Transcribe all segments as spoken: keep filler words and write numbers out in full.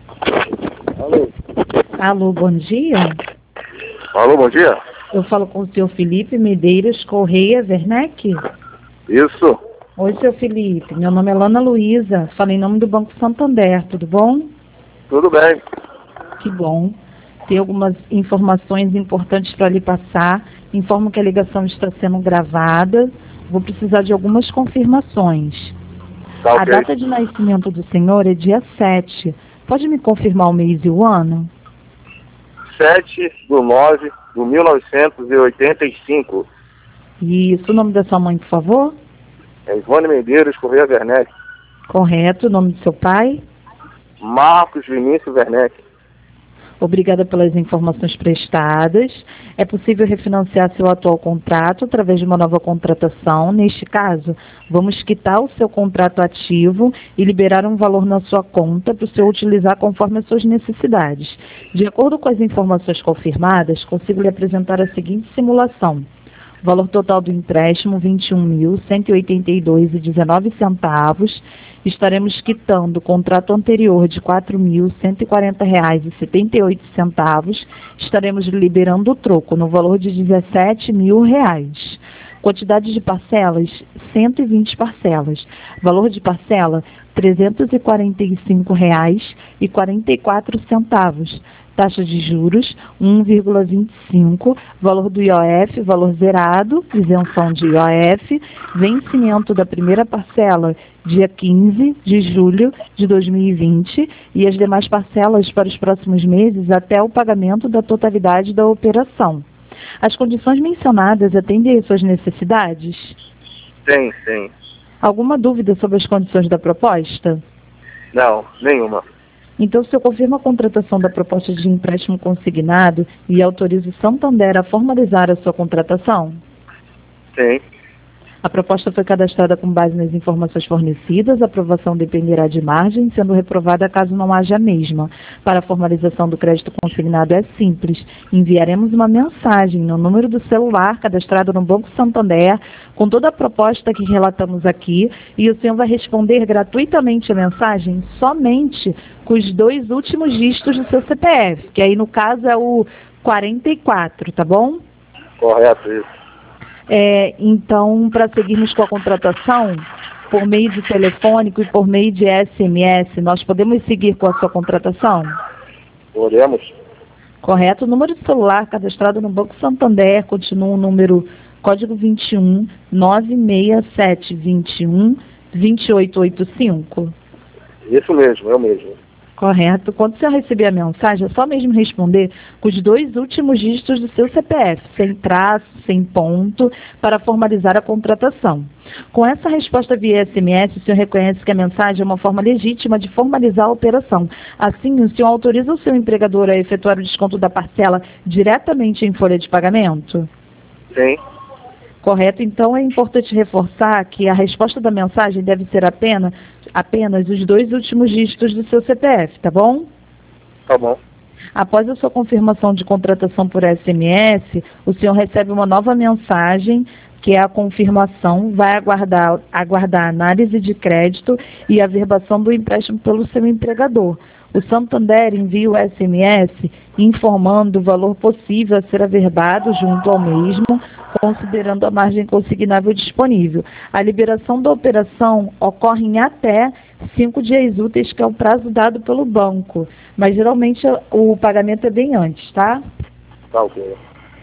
Alô? Alô, bom dia. Alô, bom dia. Eu falo com o senhor Felipe Medeiros Correia Werneck. Isso. Oi, senhor Felipe. Meu nome é Lana Luísa. Falo em nome do Banco Santander. Tudo bom? Tudo bem. Que bom. Tem algumas informações importantes para lhe passar. Informo que a ligação está sendo gravada. Vou precisar de algumas confirmações. Tá A ok. data de nascimento do senhor é dia sete. Pode me confirmar o mês e o ano? sete do nove de mil novecentos e oitenta e cinco. Isso, o nome da sua mãe, por favor? É Ivone Medeiros Correia Werneck. Correto. O nome do seu pai? Marcos Vinícius Werneck. Obrigada pelas informações prestadas. É possível refinanciar seu atual contrato através de uma nova contratação. Neste caso, vamos quitar o seu contrato ativo e liberar um valor na sua conta para o senhor utilizar conforme as suas necessidades. De acordo com as informações confirmadas, consigo lhe apresentar a seguinte simulação. Valor total do empréstimo, vinte e um mil, cento e oitenta e dois reais e dezenove centavos. Estaremos quitando o contrato anterior de quatro mil, cento e quarenta reais e setenta e oito centavos. Estaremos liberando o troco no valor de dezessete mil reais. Quantidade de parcelas, cento e vinte parcelas. Valor de parcela, trezentos e quarenta e cinco reais e quarenta e quatro centavos. Taxa de juros, um vírgula vinte e cinco, valor do I O F, valor zerado, isenção de I O F, vencimento da primeira parcela, dia quinze de julho de dois mil e vinte, e as demais parcelas para os próximos meses até o pagamento da totalidade da operação. As condições mencionadas atendem às suas necessidades? Sim, sim. Alguma dúvida sobre as condições da proposta? Não, nenhuma. Então, o senhor confirma a contratação da proposta de empréstimo consignado e autoriza o Santander a formalizar a sua contratação? Sim. A proposta foi cadastrada com base nas informações fornecidas. A aprovação dependerá de margem, sendo reprovada caso não haja a mesma. Para a formalização do crédito consignado é simples. Enviaremos uma mensagem no número do celular cadastrado no Banco Santander com toda a proposta que relatamos aqui, e o senhor vai responder gratuitamente a mensagem somente com os dois últimos dígitos do seu C P F, que aí no caso é o quarenta e quatro, tá bom? Correto, isso. É, então, para seguirmos com a contratação, por meio de telefônico e por meio de S M S, nós podemos seguir com a sua contratação? Podemos? Correto. O número de celular cadastrado no Banco Santander continua o número código vinte e um, nove seis sete, vinte e um, vinte e oito oitenta e cinco. Isso mesmo, eu mesmo. Correto. Quando você receber a mensagem, é só mesmo responder com os dois últimos dígitos do seu C P F, sem traço, sem ponto, para formalizar a contratação. Com essa resposta via S M S, o senhor reconhece que a mensagem é uma forma legítima de formalizar a operação. Assim, o senhor autoriza o seu empregador a efetuar o desconto da parcela diretamente em folha de pagamento? Sim. Correto. Então, é importante reforçar que a resposta da mensagem deve ser apenas, apenas os dois últimos dígitos do seu C P F, tá bom? Tá bom. Após a sua confirmação de contratação por S M S, o senhor recebe uma nova mensagem, que é a confirmação, vai aguardar, aguardar a análise de crédito e a averbação do empréstimo pelo seu empregador. O Santander envia o S M S informando o valor possível a ser averbado junto ao mesmo, considerando a margem consignável disponível. A liberação da operação ocorre em até cinco dias úteis, que é o prazo dado pelo banco, mas geralmente o pagamento é bem antes, tá? Tá ok.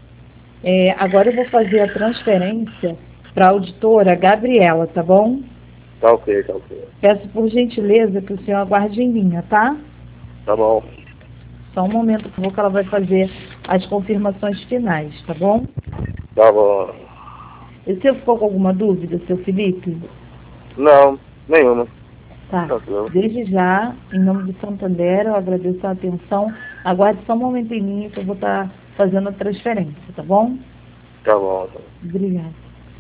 É, agora eu vou fazer a transferência para a auditora Gabriela, tá bom? Tá ok, tá ok. Peço por gentileza que o senhor aguarde em linha, tá? Tá bom. Só um momento, por favor, que ela vai fazer as confirmações finais, tá bom? Tá bom. E o senhor ficou com alguma dúvida, seu Felipe? Não, nenhuma. Tá. Tranquilo. Desde já, em nome do Santander, eu agradeço a atenção. Aguarde só um momento em linha que eu vou estar fazendo a transferência, tá bom? Tá bom. Tá. Obrigada.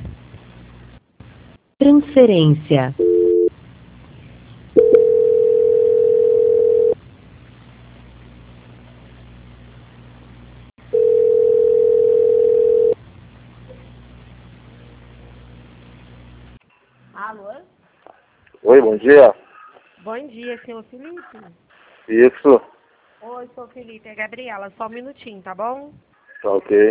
Transferência. Alô? Oi, bom dia. Bom dia, senhor Felipe. Isso. Oi, sou Felipe, é Gabriela. Só um minutinho, tá bom? Tá ok.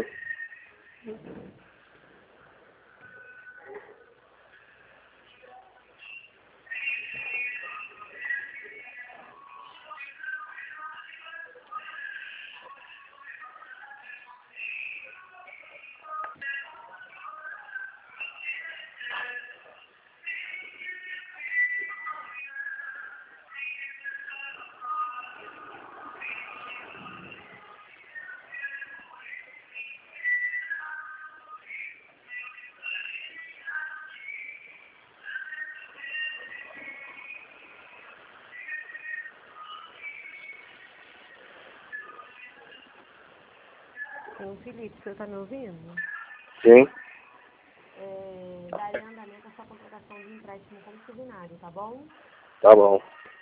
Ô, Felipe, você tá me ouvindo? Sim. É, darei andamento a sua contratação de empréstimo consignado, tá bom? Tá bom.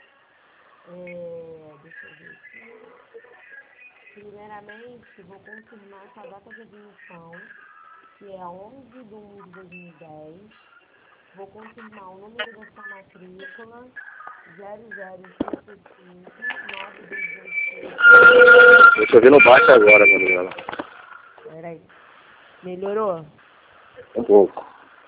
É, deixa eu ver aqui. Primeiramente, vou confirmar sua data de admissão, que é onze de um de dois mil e dez. Vou confirmar o número da sua matrícula, zero zero cinco cinco nove dois dois seis. Eu tô ouvindo baixo agora, Gabriela. Peraí. Melhorou? Um pouco.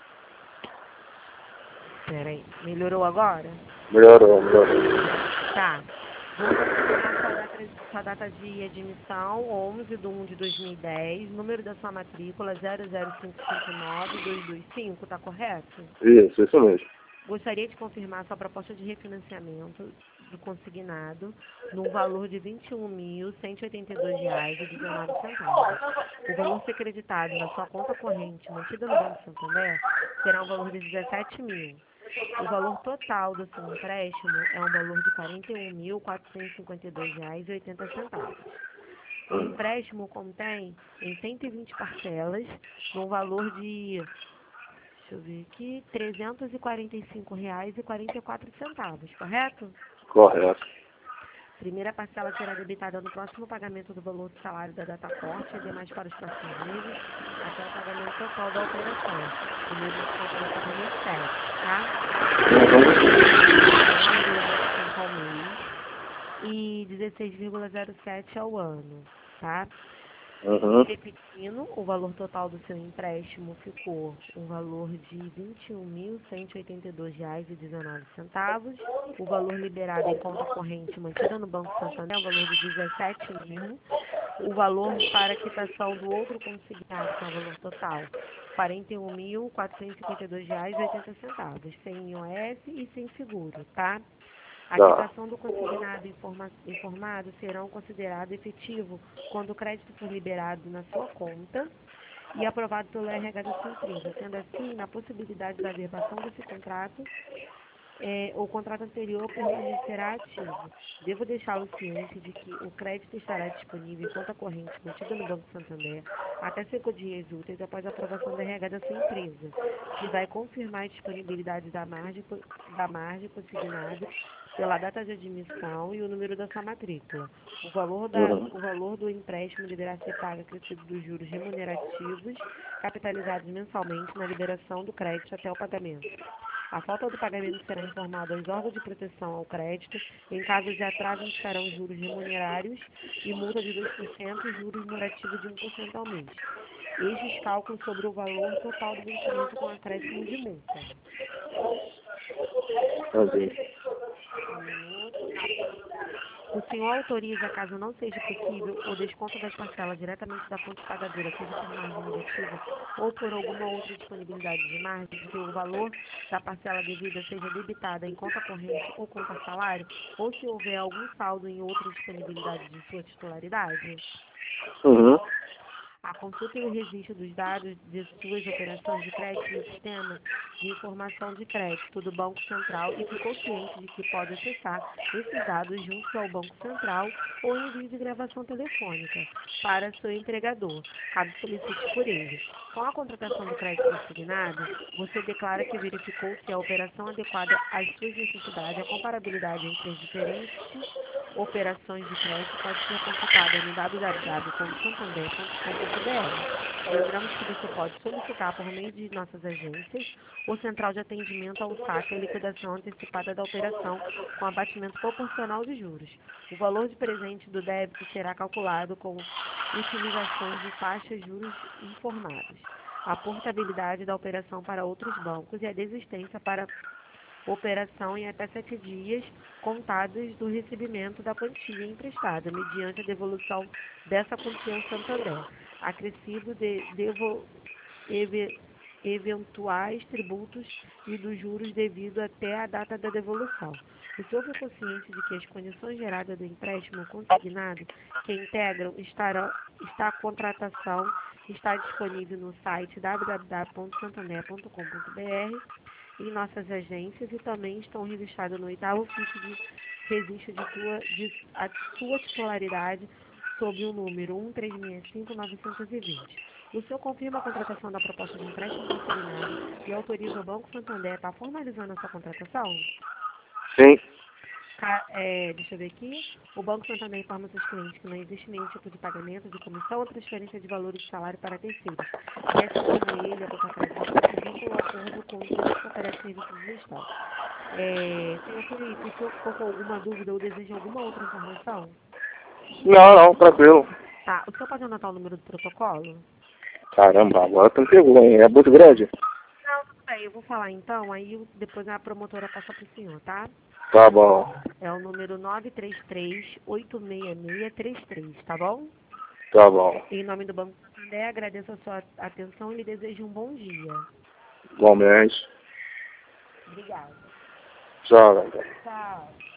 Peraí. Melhorou agora? Melhorou, melhorou. Tá. Vou confirmar sua data, sua data de admissão, onze de um de dois mil e dez. Número da sua matrícula, zero zero cinco cinco nove dois dois cinco, tá correto? Isso, isso mesmo. Gostaria de confirmar sua proposta de refinanciamento do consignado no valor de vinte e um mil cento e oitenta e dois reais e dezenove centavos. O valor ser creditado na sua conta corrente mantida no Banco Santander será um valor de dezessete mil. O valor total do seu empréstimo é um valor de quarenta e um mil quatrocentos e cinquenta e dois reais e oitenta centavos. O empréstimo contém em cento e vinte parcelas, num valor de, deixa eu ver aqui, trezentos e quarenta e cinco reais e quarenta e quatro centavos, correto? Correto. Primeira parcela será debitada no próximo pagamento do valor do salário da data corte e demais para os próximos meses, até o pagamento total da operação. Primeiro desconto no mês sete, tá? Ao mês e dezesseis vírgula zero sete ao ano, tá? Uhum. Repetindo, o valor total do seu empréstimo ficou um valor de vinte e um mil cento e oitenta e dois reais e dezenove centavos. O valor liberado em conta corrente mantida no Banco Santander é um valor de dezessete mil. O valor para a quitação do outro consignado, que é o valor total, quarenta e um mil quatrocentos e cinquenta e dois reais e oitenta centavos, sem I O S e sem seguro, tá? A Tá. quitação do consignado informa, informado serão considerado efetivo quando o crédito for liberado na sua conta e aprovado pelo R H da sua empresa. Sendo assim, na possibilidade da averbação desse contrato, é, o contrato anterior permanecerá ativo. Devo deixá-lo ciente de que o crédito estará disponível em conta corrente mantida no Banco Santander até cinco dias úteis após a aprovação do R H da sua empresa, que vai confirmar a disponibilidade da margem, da margem consignada pela data de admissão e o número da sua matrícula. O valor, da, Uhum. o valor do empréstimo deverá ser pago acrescido dos juros remunerativos capitalizados mensalmente na liberação do crédito até o pagamento. A falta do pagamento será informado aos órgãos de proteção ao crédito. Em caso de atraso, indicarão juros remunerários e multa de dois por cento e juros morativos de um por cento ao mês. Eis os cálculos sobre o valor total do vencimento com acréscimo de multa. Ok. Um minuto. O senhor autoriza, caso não seja possível, o desconto das parcelas diretamente da fonte pagadora, seja por margem negativa ou por alguma outra disponibilidade de margem, de que o valor da parcela devida seja debitada em conta corrente ou conta salário, ou se houver algum saldo em outra disponibilidade de sua titularidade? Uhum. A consulta e o registro dos dados de suas operações de crédito no sistema de informação de crédito do Banco Central e ficou ciente de que pode acessar esses dados junto ao Banco Central ou envio de gravação telefônica para seu empregador, caso solicite por ele. Com a contratação do crédito consignado, você declara que verificou se a operação adequada às suas necessidades, a comparabilidade entre as diferentes operações de crédito pode ser consultada no w w w ponto santander ponto com ponto b r. Lembramos que você pode solicitar por meio de nossas agências ou central de atendimento ao saque a liquidação antecipada da operação com abatimento proporcional de juros. O valor de presente do débito será calculado com utilizações de taxas de juros informadas, a portabilidade da operação para outros bancos e a desistência para operação em até sete dias contados do recebimento da quantia emprestada, mediante a devolução dessa quantia ao Santander, acrescido de devo, eve, eventuais tributos e dos juros devido até a data da devolução. O senhor foi consciente de que as condições geradas do empréstimo consignado que integram estarão, está a contratação está disponível no site w w w ponto santander ponto com ponto b r, em nossas agências, e também estão registrados no oitavo ficho de registro de, tua, de a sua titularidade sob o número um três seis cinco nove dois zero. O senhor confirma a contratação da proposta de empréstimo consignado e autoriza o Banco Santander a estar formalizando essa contratação? Sim. É, deixa eu ver aqui. O Banco Santander informa seus clientes que não existe nenhum tipo de pagamento de comissão ou transferência de valores de salário para terceiros. E assim como ele, a contratação se vincula ao acordo com o cliente que oferece serviços de gestão. É, senhor Felipe, o senhor ficou com alguma dúvida ou deseja alguma outra informação? Não, não, tranquilo. Tá, o senhor pode anotar o número do protocolo? Caramba, agora tu me pegou, hein? É muito grande? Não, tudo bem, eu vou falar então, aí depois a promotora passa para o senhor, tá? Tá bom. É o número nove três três, oito seis seis três três, tá bom? Tá bom. Em nome do Banco Santander, agradeço a sua atenção e lhe desejo um bom dia. Igualmente. Obrigada. Tchau, galera. Tchau.